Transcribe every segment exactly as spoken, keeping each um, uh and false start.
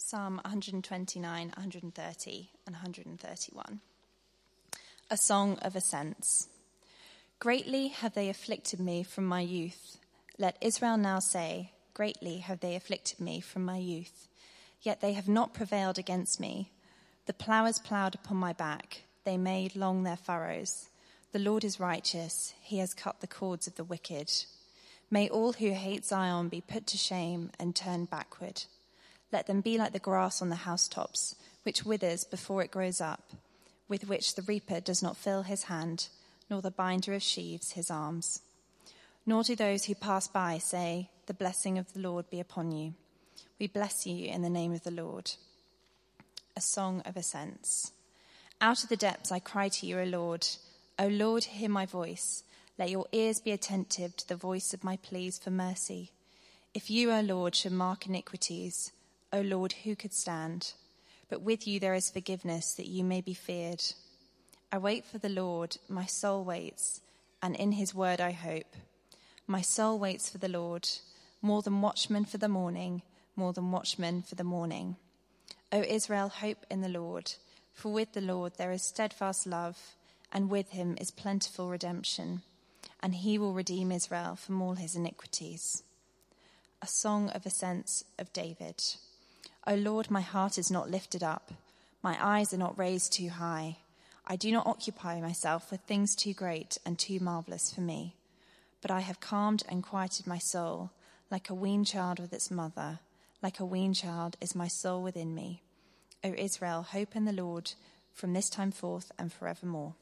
Psalm one twenty-nine, one thirty, and one thirty-one. A Song of Ascents. Greatly have they afflicted me from my youth. Let Israel now say, greatly have they afflicted me from my youth. Yet they have not prevailed against me. The ploughers ploughed upon my back. They made long their furrows. The Lord is righteous. He has cut the cords of the wicked. May all who hate Zion be put to shame and turn backward. Let them be like the grass on the housetops, which withers before it grows up, with which the reaper does not fill his hand, nor the binder of sheaves his arms. Nor do those who pass by say, the blessing of the Lord be upon you. We bless you in the name of the Lord. A Song of Ascents. Out of the depths I cry to you, O Lord. O Lord, hear my voice. Let your ears be attentive to the voice of my pleas for mercy. If you, O Lord, should mark iniquities, O Lord, who could stand? But with you there is forgiveness, that you may be feared. I wait for the Lord, my soul waits, and in his word I hope. My soul waits for the Lord, more than watchmen for the morning, more than watchmen for the morning. O Israel, hope in the Lord, for with the Lord there is steadfast love, and with him is plentiful redemption, and he will redeem Israel from all his iniquities. A Song of Ascents of David. O Lord, my heart is not lifted up, my eyes are not raised too high. I do not occupy myself with things too great and too marvellous for me. But I have calmed and quieted my soul, like a weaned child with its mother. Like a weaned child is my soul within me. O Israel, hope in the Lord, from this time forth and forevermore.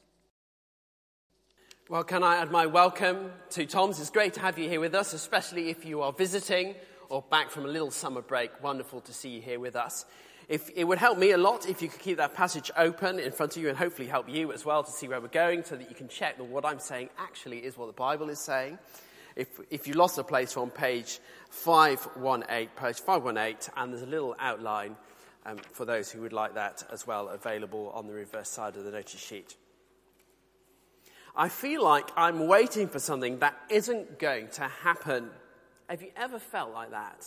Well, can I add my welcome to Tom's? It's great to have you here with us, especially if you are visiting or back from a little summer break. Wonderful to see you here with us. If it would help me a lot if you could keep that passage open in front of you, and hopefully help you as well to see where we're going, so that you can check that what I'm saying actually is what the Bible is saying. If if you lost a place, on page five eighteen, page five eighteen, and there's a little outline um, for those who would like that as well, available on the reverse side of the notice sheet. I feel like I'm waiting for something that isn't going to happen. Have you ever felt like that?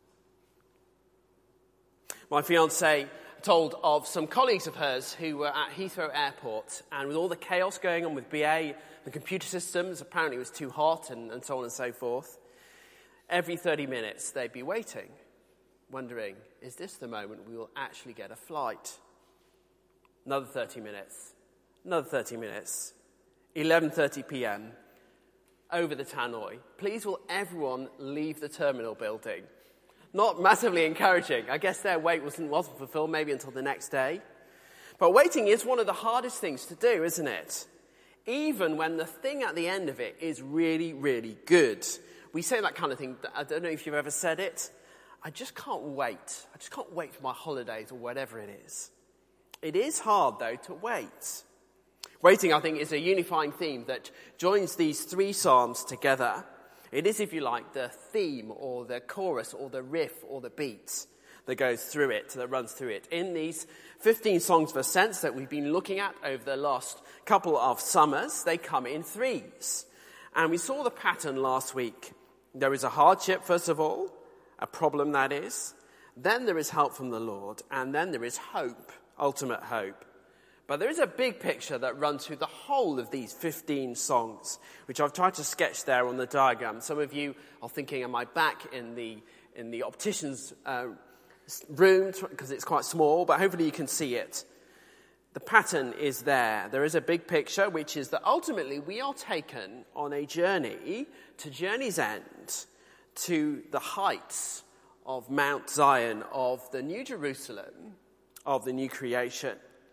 My fiancée told of some colleagues of hers who were at Heathrow Airport, and with all the chaos going on with B A, the computer systems, apparently it was too hot, and, and so on and so forth, every thirty minutes they'd be waiting, wondering, is this the moment we will actually get a flight? Another thirty minutes, another thirty minutes, eleven thirty p.m, over the tannoy. Please will everyone leave the terminal building? Not massively encouraging. I guess their wait wasn't, wasn't fulfilled maybe until the next day. But waiting is one of the hardest things to do, isn't it? Even when the thing at the end of it is really, really good. We say that kind of thing. I don't know if you've ever said it. I just can't wait. I just can't wait for my holidays or whatever it is. It is hard, though, to wait. Waiting, I think, is a unifying theme that joins these three psalms together. It is, if you like, the theme or the chorus or the riff or the beat that goes through it, that runs through it. In these fifteen songs of ascents that we've been looking at over the last couple of summers, they come in threes. And we saw the pattern last week. There is a hardship, first of all, a problem that is. Then there is help from the Lord. And then there is hope, ultimate hope. But there is a big picture that runs through the whole of these fifteen songs, which I've tried to sketch there on the diagram. Some of you are thinking, am I back in the in the optician's uh, room, because it's quite small, but hopefully you can see it. The pattern is there. There is a big picture, which is that ultimately we are taken on a journey to journey's end, to the heights of Mount Zion, of the New Jerusalem, of the new creation.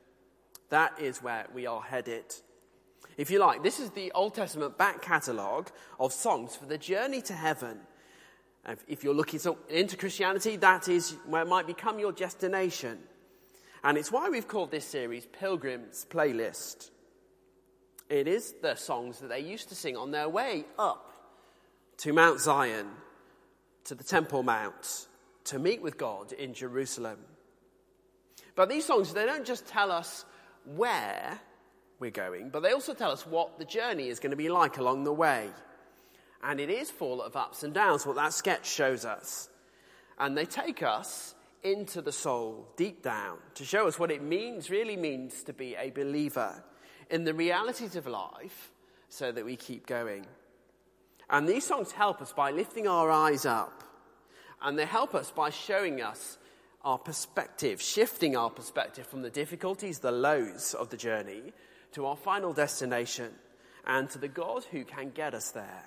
That is where we are headed. If you like, this is the Old Testament back catalogue of songs for the journey to heaven. If you're looking into Christianity, that is where it might become your destination. And it's why we've called this series Pilgrim's Playlist. It is the songs that they used to sing on their way up to Mount Zion, to the Temple Mount, to meet with God in Jerusalem. But these songs, they don't just tell us where we're going, but they also tell us what the journey is going to be like along the way. And it is full of ups and downs, what that sketch shows us. And they take us into the soul, deep down, to show us what it means, really means to be a believer in the realities of life so that we keep going. And these songs help us by lifting our eyes up. And they help us by showing us our perspective, shifting our perspective from the difficulties, the lows of the journey, to our final destination, and to the God who can get us there.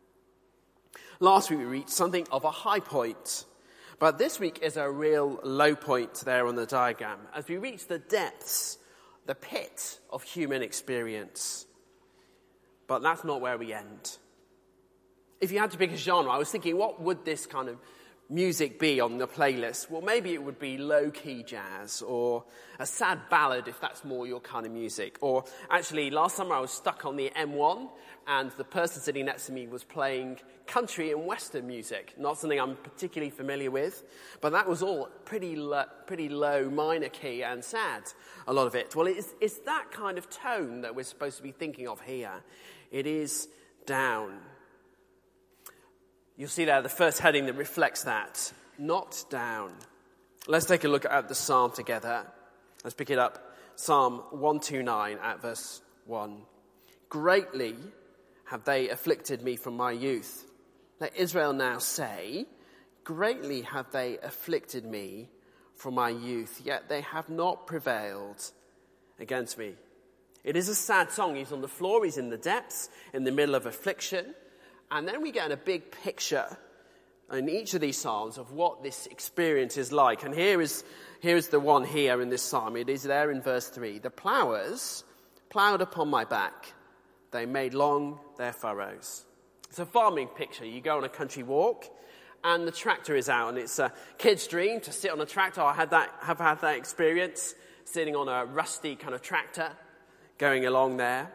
Last week we reached something of a high point, but this week is a real low point there on the diagram, as we reach the depths, the pit of human experience. But that's not where we end. If you had to pick a genre, I was thinking, what would this kind of music be on the playlist? Well, maybe it would be low-key jazz, or a sad ballad if that's more your kind of music. Or actually, last summer I was stuck on the M one, and the person sitting next to me was playing country and western music. Not something I'm particularly familiar with, but that was all pretty lo- pretty low minor key and sad, a lot of it. Well, it's, it's that kind of tone that we're supposed to be thinking of here. It is down. You'll see there the first heading that reflects that. Not down. Let's take a look at the psalm together. Let's pick it up. Psalm one twenty-nine at verse one. Greatly have they afflicted me from my youth. Let Israel now say, greatly have they afflicted me from my youth, yet they have not prevailed against me. It is a sad song. He's on the floor, he's in the depths, in the middle of affliction. And then we get a big picture in each of these psalms of what this experience is like. And here is, here is the one here in this psalm. It is there in verse three. The ploughers ploughed upon my back. They made long their furrows. It's a farming picture. You go on a country walk and the tractor is out. And it's a kid's dream to sit on a tractor. I had that, have had that experience, sitting on a rusty kind of tractor, going along there.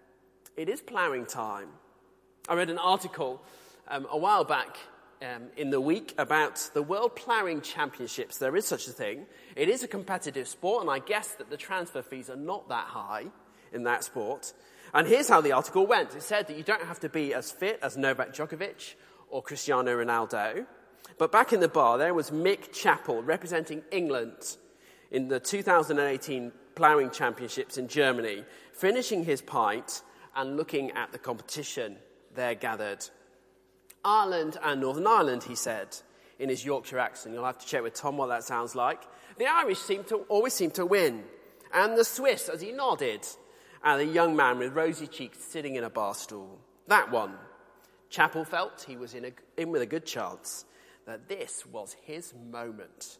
It is ploughing time. I read an article um, a while back um, in the week about the World Ploughing Championships. There is such a thing. It is a competitive sport, and I guess that the transfer fees are not that high in that sport. And here's how the article went. It said that you don't have to be as fit as Novak Djokovic or Cristiano Ronaldo. But back in the bar, there was Mick Chappell representing England in the two thousand eighteen Ploughing Championships in Germany, finishing his pint and looking at the competition there gathered. Ireland and Northern Ireland, he said, in his Yorkshire accent. You'll have to check with Tom what that sounds like. The Irish seem to always seem to win. And the Swiss, as he nodded at the young man with rosy cheeks sitting in a bar stool. That one. Chappell felt he was in, a, in with a good chance that this was his moment.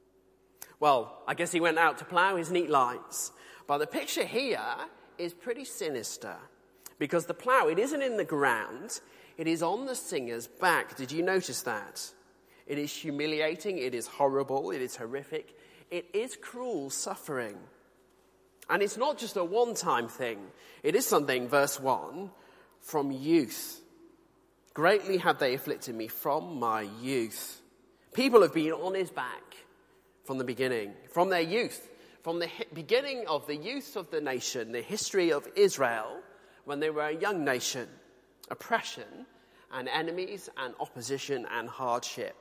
Well, I guess he went out to plough his neat lines. But the picture here is pretty sinister. Because the plough, it isn't in the ground, it is on the singer's back. Did you notice that? It is humiliating, it is horrible, it is horrific, it is cruel suffering. And it's not just a one-time thing. It is something, verse one, from youth. Greatly have they afflicted me from my youth. People have been on his back from the beginning, from their youth, from the beginning of the youth of the nation, the history of Israel, when they were a young nation, oppression and enemies and opposition and hardship.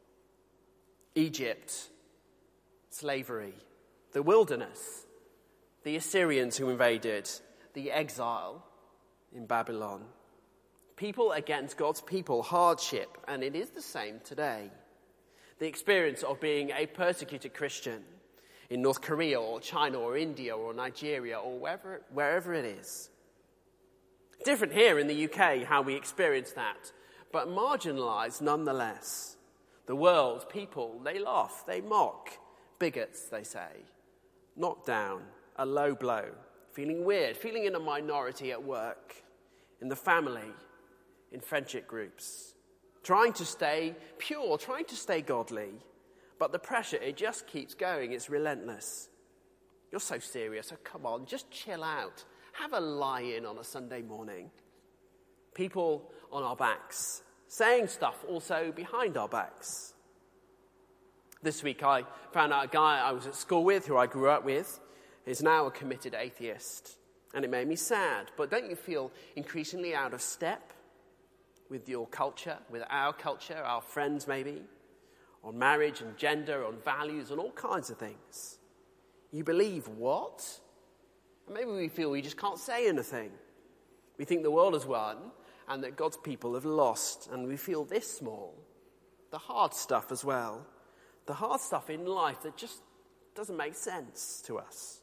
Egypt, slavery, the wilderness, the Assyrians who invaded, the exile in Babylon. People against God's people, hardship, and it is the same today. The experience of being a persecuted Christian in North Korea or China or India or Nigeria or wherever, wherever it is. Different here in the U K, how we experience that, but marginalised nonetheless. The world, people, they laugh, they mock. Bigots, they say. Knocked down, a low blow, feeling weird, feeling in a minority at work, in the family, in friendship groups. Trying to stay pure, trying to stay godly, but the pressure, it just keeps going, it's relentless. You're so serious, so come on, just chill out. Have a lie-in on a Sunday morning. People on our backs, saying stuff also behind our backs. This week I found out a guy I was at school with, who I grew up with, is now a committed atheist. And it made me sad. But don't you feel increasingly out of step with your culture, with our culture, our friends maybe? on marriage and gender, on values, on all kinds of things. You believe what? And maybe we feel we just can't say anything. We think the world has won and that God's people have lost, and we feel this small. The hard stuff as well. The hard stuff in life that just doesn't make sense to us.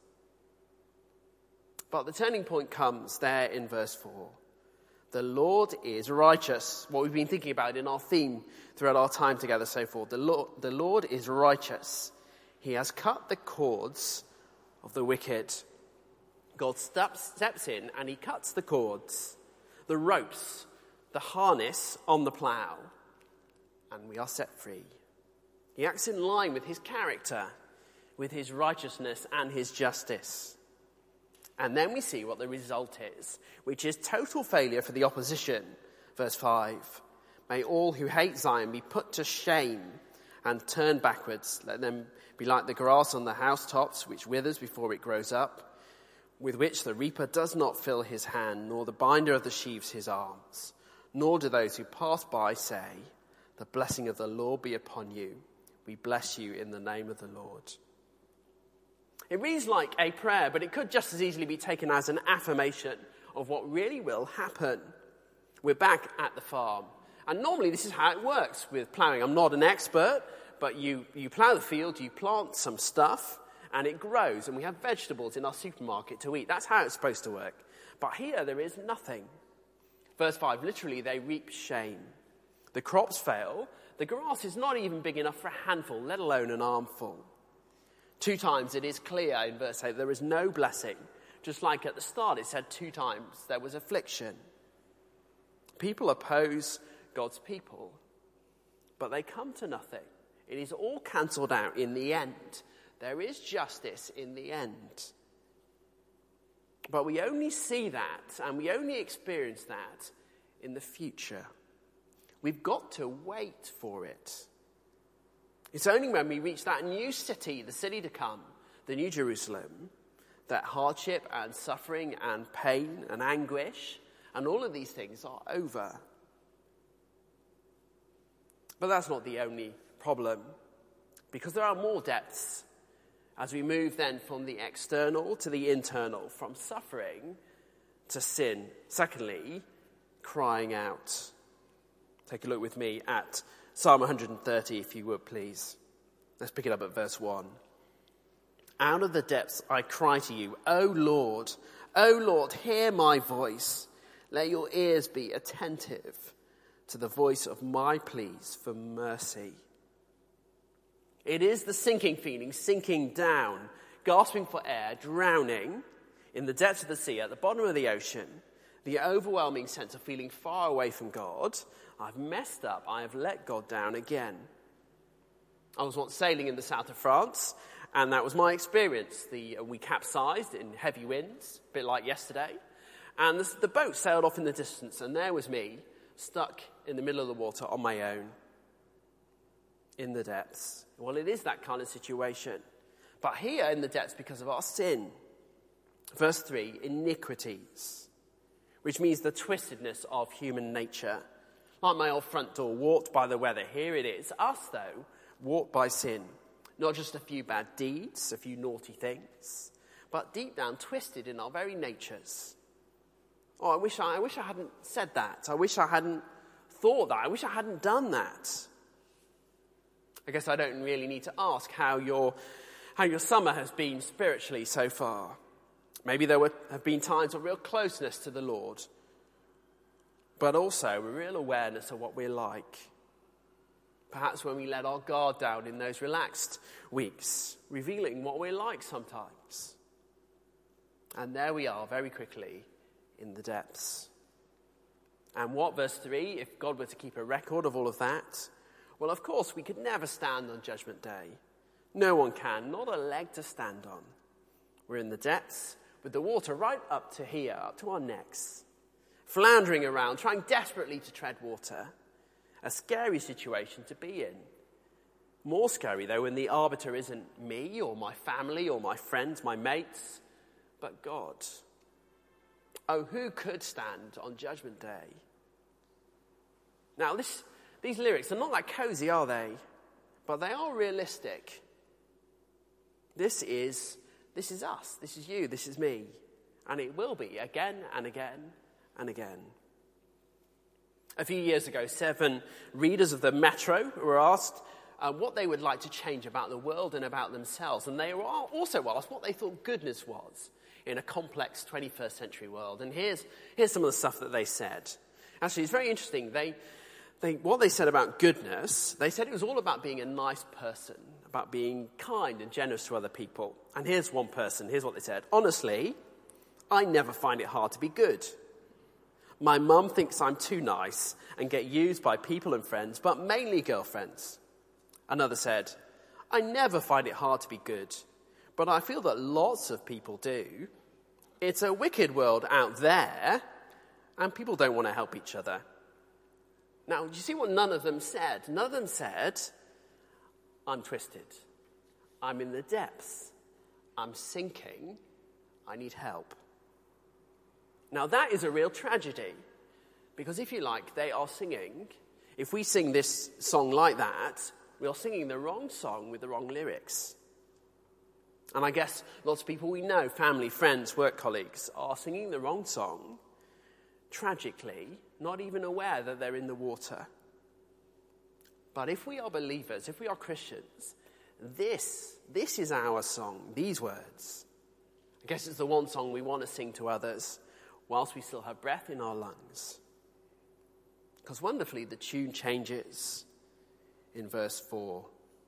But the turning point comes there in verse four. The Lord is righteous. What we've been thinking about in our theme throughout our time together so far. The Lord, the Lord is righteous. He has cut the cords of the wicked. God steps, steps in and he cuts the cords, the ropes, the harness on the plough, and we are set free. He acts in line with his character, with his righteousness and his justice. And then we see what the result is, which is total failure for the opposition. Verse five, may all who hate Zion be put to shame and turn backwards. Let them be like the grass on the housetops, which withers before it grows up, with which the reaper does not fill his hand, nor the binder of the sheaves his arms. Nor do those who pass by say, the blessing of the Lord be upon you. We bless you in the name of the Lord. It reads like a prayer, but it could just as easily be taken as an affirmation of what really will happen. We're back at the farm. And normally this is how it works with ploughing. I'm not an expert, but you, you plough the field, you plant some stuff, and it grows, and we have vegetables in our supermarket to eat. That's how it's supposed to work. But here there is nothing. Verse five, literally they reap shame. The crops fail. The grass is not even big enough for a handful, let alone an armful. Two times it is clear in verse eight there is no blessing. Just like at the start it said two times there was affliction. People oppose God's people, but they come to nothing. It is all cancelled out in the end. There is justice in the end. But we only see that and we only experience that in the future. We've got to wait for it. It's only when we reach that new city, the city to come, the New Jerusalem, that hardship and suffering and pain and anguish and all of these things are over. But that's not the only problem, because there are more depths as we move then from the external to the internal, from suffering to sin. Secondly, crying out. Take a look with me at Psalm one hundred thirty, if you would, please. Let's pick it up at verse one. Out of the depths I cry to you, O Lord, O Lord, hear my voice. Let your ears be attentive to the voice of my pleas for mercy. It is the sinking feeling, sinking down, gasping for air, drowning in the depths of the sea, at the bottom of the ocean, the overwhelming sense of feeling far away from God. I've messed up. I have let God down again. I was once sailing in the south of France, and that was my experience. The, uh, we capsized in heavy winds, a bit like yesterday, and the, the boat sailed off in the distance, and there was me, stuck in the middle of the water on my own, in the depths. Well, it is that kind of situation. But here in the depths, because of our sin. Verse three, iniquities, which means the twistedness of human nature. Like my old front door, warped by the weather. Here it is. Us, though, warped by sin. Not just a few bad deeds, a few naughty things, but deep down twisted in our very natures. Oh, I wish I, I wish I hadn't said that. I wish I hadn't thought that. I wish I hadn't done that. I guess I don't really need to ask how your, how your summer has been spiritually so far. Maybe there were, have been times of real closeness to the Lord, but also a real awareness of what we're like. Perhaps when we let our guard down in those relaxed weeks, revealing what we're like sometimes. And there we are very quickly in the depths. And what, verse three, if God were to keep a record of all of that? Well, of course, we could never stand on Judgment Day. No one can, not a leg to stand on. We're in the depths with the water right up to here, up to our necks, floundering around, trying desperately to tread water. A scary situation to be in. More scary, though, when the arbiter isn't me or my family or my friends, my mates, but God. Oh, who could stand on Judgment Day? Now, this, these lyrics are not that cozy, are they? but they are realistic. This is, this is us, this is you, this is me. And it will be again and again and again. A few years ago, seven readers of the Metro were asked uh, what they would like to change about the world and about themselves. And they were also asked what they thought goodness was in a complex twenty-first century world. And here's, here's some of the stuff that they said. Actually, it's very interesting. They, they, what they said about goodness, they said it was all about being a nice person, about being kind and generous to other people. And here's one person, here's what they said. Honestly, I never find it hard to be good. My mum thinks I'm too nice and get used by people and friends, but mainly girlfriends. Another said, I never find it hard to be good, but I feel that lots of people do. It's a wicked world out there, and people don't want to help each other. Now, do you see what none of them said? None of them said, I'm twisted. I'm in the depths. I'm sinking. I need help. Now, that is a real tragedy, because if you like, they are singing. If we sing this song like that, we are singing the wrong song with the wrong lyrics. And I guess lots of people we know, family, friends, work colleagues, are singing the wrong song, tragically, not even aware that they're in the water. But if we are believers, if we are Christians, this, this is our song, these words. I guess it's the one song we want to sing to others whilst we still have breath in our lungs. Because wonderfully, the tune changes in verse four.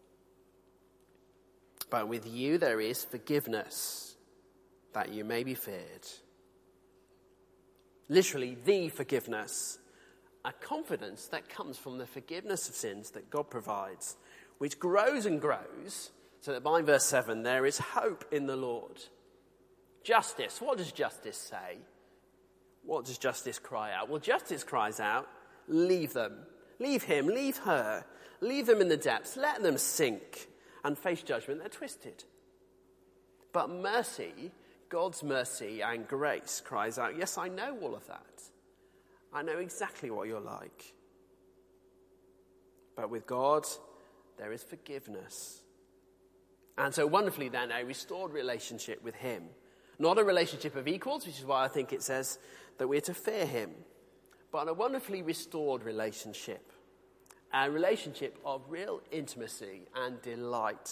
But with you there is forgiveness, that you may be feared. Literally, the forgiveness. A confidence that comes from the forgiveness of sins that God provides, which grows and grows, so that by verse seven, there is hope in the Lord. Justice. What does justice say? What does justice cry out? Well, justice cries out, leave them. Leave him, leave her. Leave them in the depths. Let them sink and face judgment. They're twisted. But mercy, God's mercy and grace cries out, yes, I know all of that. I know exactly what you're like. But with God, there is forgiveness. And so wonderfully then, a restored relationship with him. Not a relationship of equals, which is why I think it says that we're to fear him, but a wonderfully restored relationship. A relationship of real intimacy and delight.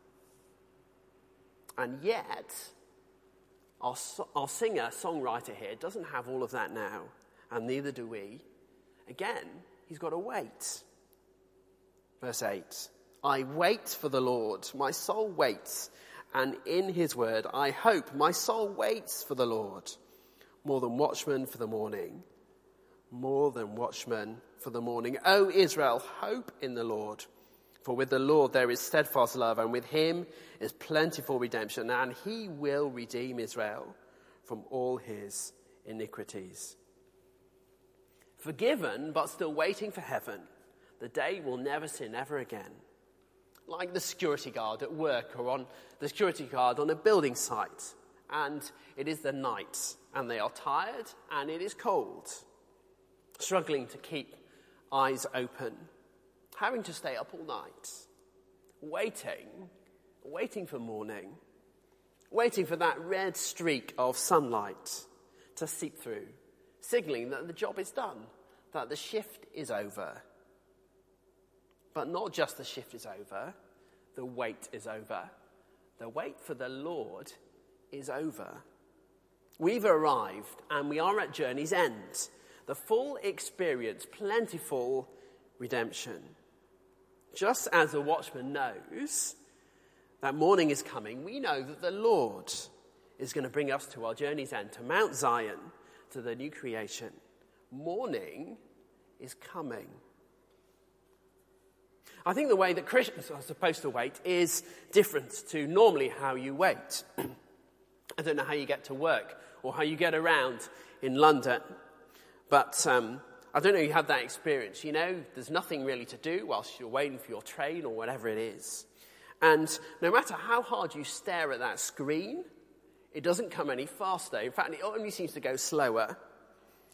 And yet, our, our singer, songwriter here, doesn't have all of that now, and neither do we. Again, he's got to wait. Verse eight, I wait for the Lord, my soul waits, and in his word I hope. My soul waits for the Lord, more than watchmen for the morning. More than watchmen for the morning. O Israel, hope in the Lord. For with the Lord there is steadfast love, and with him is plentiful redemption, and he will redeem Israel from all his iniquities. Forgiven, but still waiting for heaven. The day will never sin ever again. Like the security guard at work, or on the security guard on a building site. And it is the night, and they are tired, and it is cold. Struggling to keep eyes open. Having to stay up all night. Waiting, waiting for morning. Waiting for that red streak of sunlight to seep through. Signalling that the job is done, that the shift is over. But not just the shift is over, the wait is over. The wait for the Lord is over. We've arrived and we are at journey's end. The full experience, plentiful redemption. Just as the watchman knows that morning is coming, we know that the Lord is going to bring us to our journey's end, to Mount Zion, to the new creation. Morning is coming. I think the way that Christians are supposed to wait is different to normally how you wait. I don't know how you get to work or how you get around in London, but um, I don't know if you have that experience. You know, there's nothing really to do whilst you're waiting for your train or whatever it is. And no matter how hard you stare at that screen, it doesn't come any faster. In fact, it only seems to go slower.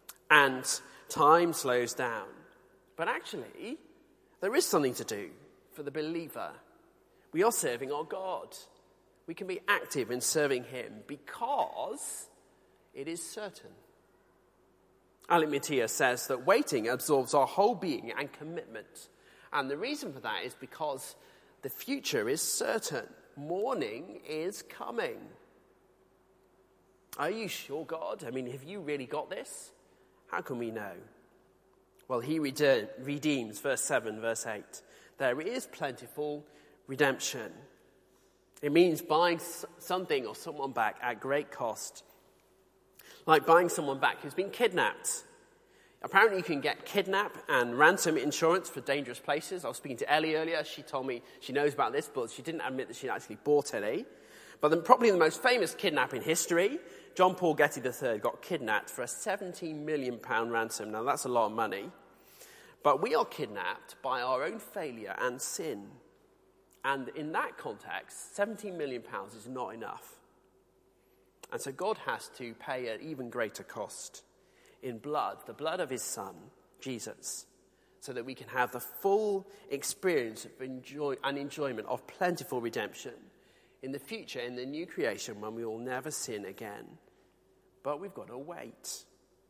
And time slows down. But actually, there is something to do. for the believer. We are serving our God. We can be active in serving him because it is certain. Alec Motyer says that waiting absorbs our whole being and commitment. And the reason for that is because the future is certain. Morning is coming. Are you sure, God? I mean, have you really got this? How can we know? Well, he redeems, verse seven, verse eight. There is plentiful redemption. It means buying something or someone back at great cost. Like buying someone back who's been kidnapped. Apparently you can get kidnap and ransom insurance for dangerous places. I was speaking to Ellie earlier. She told me she knows about this, but she didn't admit that she'd actually bought any. But then probably the most famous kidnap in history, John Paul Getty the third got kidnapped for a seventeen million pounds ransom. Now that's a lot of money. But we are kidnapped by our own failure and sin. And in that context, seventeen million pounds is not enough. And so God has to pay an even greater cost in blood, the blood of his son, Jesus, so that we can have the full experience of enjoy and enjoyment of plentiful redemption in the future, in the new creation, when we will never sin again. But we've got to wait.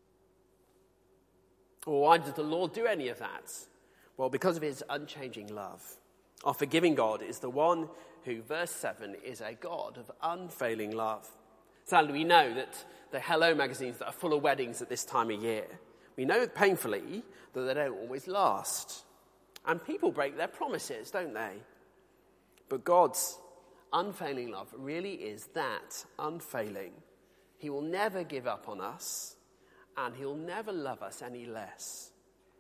Well, why did the Lord do any of that? Well, because of his unchanging love. Our forgiving God is the one who, verse seven, is a God of unfailing love. Sadly, we know that the Hello magazines that are full of weddings at this time of year, we know painfully that they don't always last. And people break their promises, don't they? But God's unfailing love really is that, unfailing. He will never give up on us, and he'll never love us any less.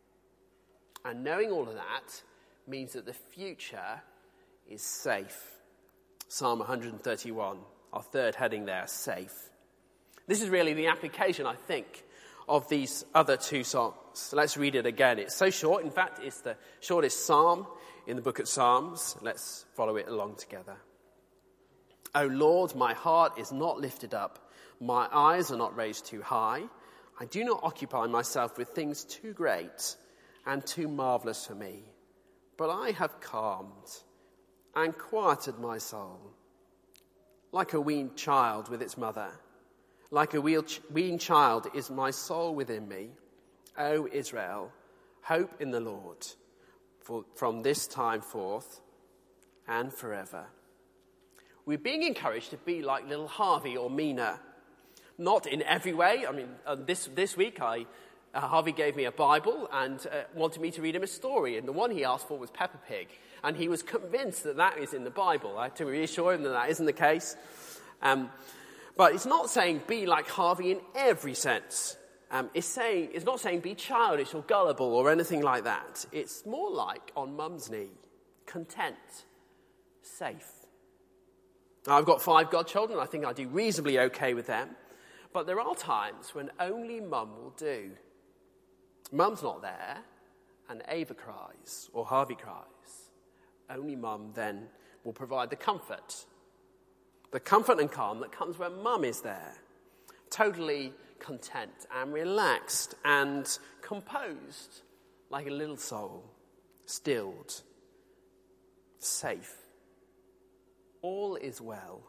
And knowing all of that means that the future is safe. Psalm one thirty-one, our third heading there, safe. This is really the application, I think, of these other two songs. So let's read it again. It's so short. In fact, it's the shortest psalm in the book of Psalms. Let's follow it along together. O Lord, my heart is not lifted up. My eyes are not raised too high. I do not occupy myself with things too great and too marvelous for me. But I have calmed and quieted my soul. Like a weaned child with its mother, like a weaned child is my soul within me. O Israel, hope in the Lord for, from this time forth and forever. We're being encouraged to be like little Harvey or Mina. Not in every way. I mean, uh, this, this week I... Uh, Harvey gave me a Bible and uh, wanted me to read him a story. And the one he asked for was Peppa Pig. And he was convinced that that is in the Bible. I had to reassure him that that isn't the case. Um, but it's not saying be like Harvey in every sense. Um, it's, saying, it's not saying be childish or gullible or anything like that. It's more like on mum's knee. Content. Safe. Now, I've got five godchildren. I think I do reasonably okay with them. But there are times when only mum will do. Mum's not there, and Ava cries, or Harvey cries. Only mum then will provide the comfort. The comfort and calm that comes when mum is there. Totally content and relaxed and composed, like a little soul, stilled, safe. All is well.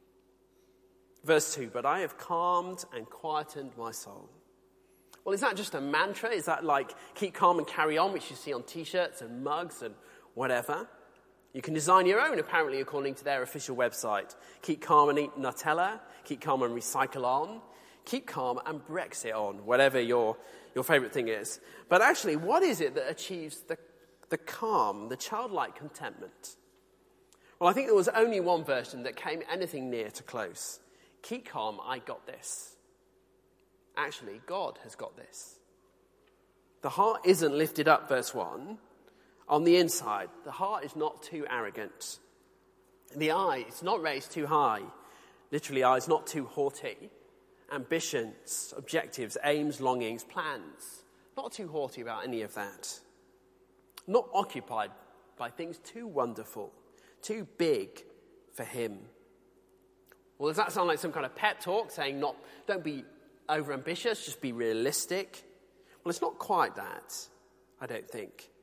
Verse two, but I have calmed and quietened my soul. Well, is that just a mantra? Is that like keep calm and carry on, which you see on T-shirts and mugs and whatever? You can design your own, apparently, according to their official website. Keep calm and eat Nutella. Keep calm and recycle on. Keep calm and Brexit on, whatever your, your favourite thing is. But actually, what is it that achieves the, the calm, the childlike contentment? Well, I think there was only one version that came anything near to close. Keep calm, I got this. Actually, God has got this. The heart isn't lifted up, verse one. On the inside, the heart is not too arrogant. The eye is not raised too high. Literally, eye is not too haughty. Ambitions, objectives, aims, longings, plans. Not too haughty about any of that. Not occupied by things too wonderful, too big for him. Well, does that sound like some kind of pep talk saying not, don't be overambitious, just be realistic? Well, it's not quite that, I don't think.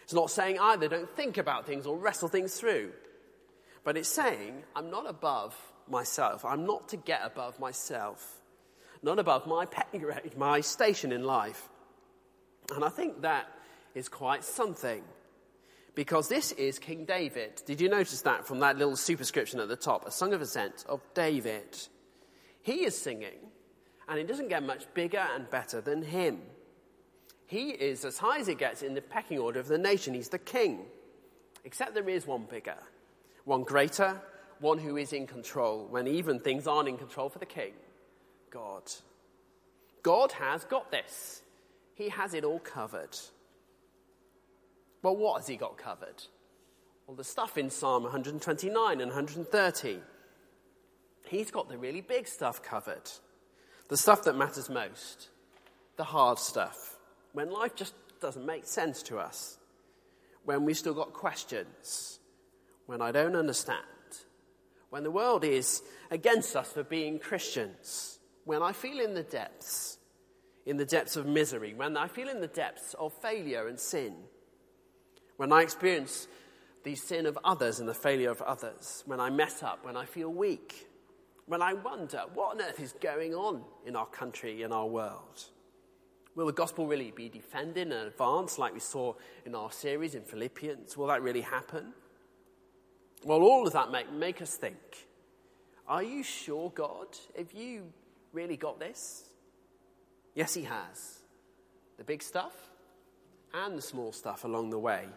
It's not saying either don't think about things or wrestle things through. But it's saying I'm not above myself. I'm not to get above myself. Not above my pay grade, my station in life. And I think that is quite something. Because this is King David. Did you notice that from that little superscription at the top? A song of ascent of David. He is singing, and it doesn't get much bigger and better than him. He is as high as it gets in the pecking order of the nation. He's the king. Except there is one bigger, one greater, one who is in control when even things aren't in control for the king. God. God has got this. He has it all covered. Well, what has he got covered? Well, the stuff in Psalm one twenty-nine and one thirty. He's got the really big stuff covered. The stuff that matters most. The hard stuff. When life just doesn't make sense to us. When we've still got questions. When I don't understand. When the world is against us for being Christians. When I feel in the depths. In the depths of misery. When I feel in the depths of failure and sin. When I experience the sin of others and the failure of others. When I mess up. When I feel weak. When I wonder, what on earth is going on in our country, in our world? Will the gospel really be defended and advanced like we saw in our series in Philippians? Will that really happen? Well, all of that make, make us think, are you sure, God? Have you really got this? Yes, he has. The big stuff and the small stuff along the way.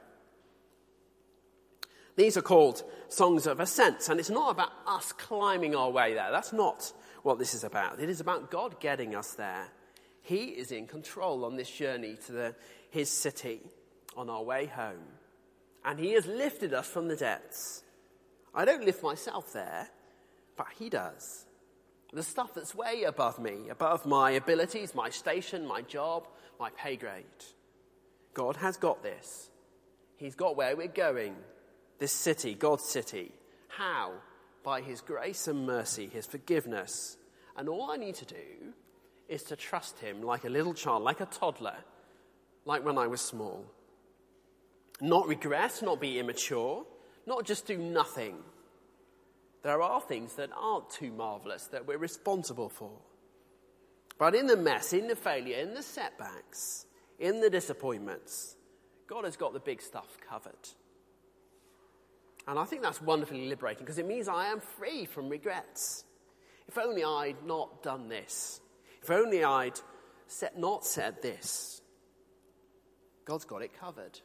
These are called songs of ascent, and it's not about us climbing our way there. That's not what this is about. It is about God getting us there. He is in control on this journey to the, his city on our way home. And he has lifted us from the depths. I don't lift myself there, but he does. The stuff that's way above me, above my abilities, my station, my job, my pay grade. God has got this. He's got where we're going. This city, God's city. How? By his grace and mercy, his forgiveness. And all I need to do is to trust him like a little child, like a toddler, like when I was small. Not regress, not be immature, not just do nothing. There are things that aren't too marvelous that we're responsible for. But in the mess, in the failure, in the setbacks, in the disappointments, God has got the big stuff covered. And I think that's wonderfully liberating because it means I am free from regrets. If only I'd not done this. If only I'd set, not said this. God's got it covered.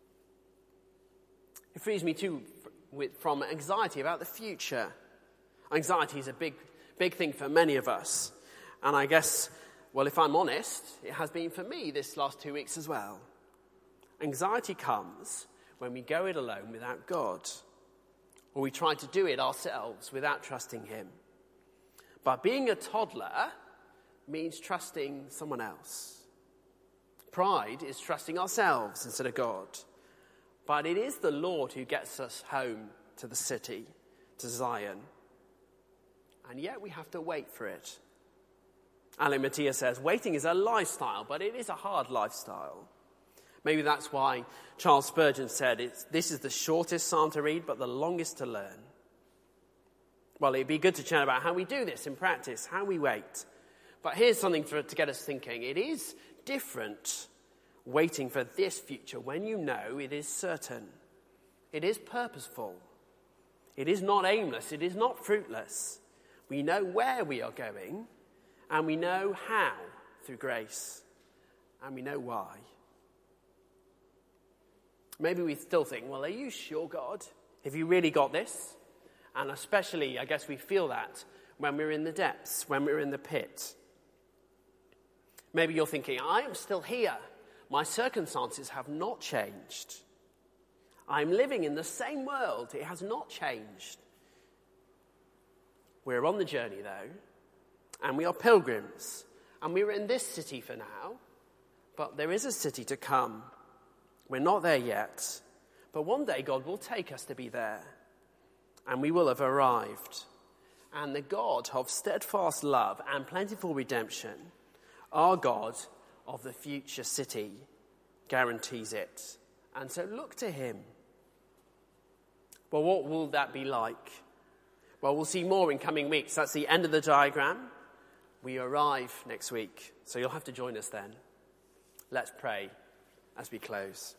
It frees me too with, from anxiety about the future. Anxiety is a big, big thing for many of us. And I guess, well, if I'm honest, it has been for me this last two weeks as well. Anxiety comes when we go it alone without God. Or we try to do it ourselves without trusting him. But being a toddler means trusting someone else. Pride is trusting ourselves instead of God. But it is the Lord who gets us home to the city, to Zion. And yet we have to wait for it. Alan Mattia says, waiting is a lifestyle, but it is a hard lifestyle. Maybe that's why Charles Spurgeon said, it's, this is the shortest psalm to read, but the longest to learn. Well, it'd be good to chat about how we do this in practice, how we wait. But here's something to, to get us thinking. It is different waiting for this future when you know it is certain. It is purposeful. It is not aimless. It is not fruitless. We know where we are going, and we know how through grace, and we know why. Maybe we still think, well, are you sure, God? Have you really got this? And especially, I guess we feel that when we're in the depths, when we're in the pit. Maybe you're thinking, I am still here. My circumstances have not changed. I'm living in the same world. It has not changed. We're on the journey, though, and we are pilgrims. And we're in this city for now, but there is a city to come. We're not there yet, but one day God will take us to be there, and we will have arrived. And the God of steadfast love and plentiful redemption, our God of the future city, guarantees it. And so look to him. Well, what will that be like? Well, we'll see more in coming weeks. That's the end of the diagram. We arrive next week, so you'll have to join us then. Let's pray as we close.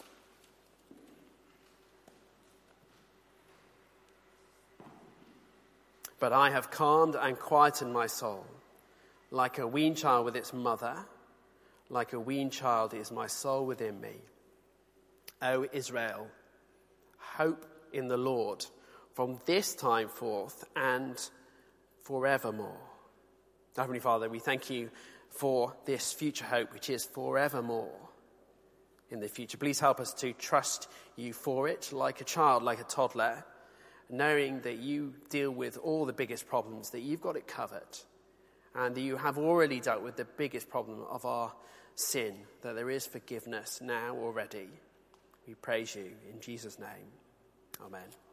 But I have calmed and quietened my soul, like a weaned child with its mother, like a weaned child is my soul within me. O Israel, hope in the Lord from this time forth and forevermore. Heavenly Father, we thank you for this future hope, which is forevermore in the future. Please help us to trust you for it, like a child, like a toddler, knowing that you deal with all the biggest problems, that you've got it covered, and that you have already dealt with the biggest problem of our sin, that there is forgiveness now already. We praise you in Jesus' name. Amen.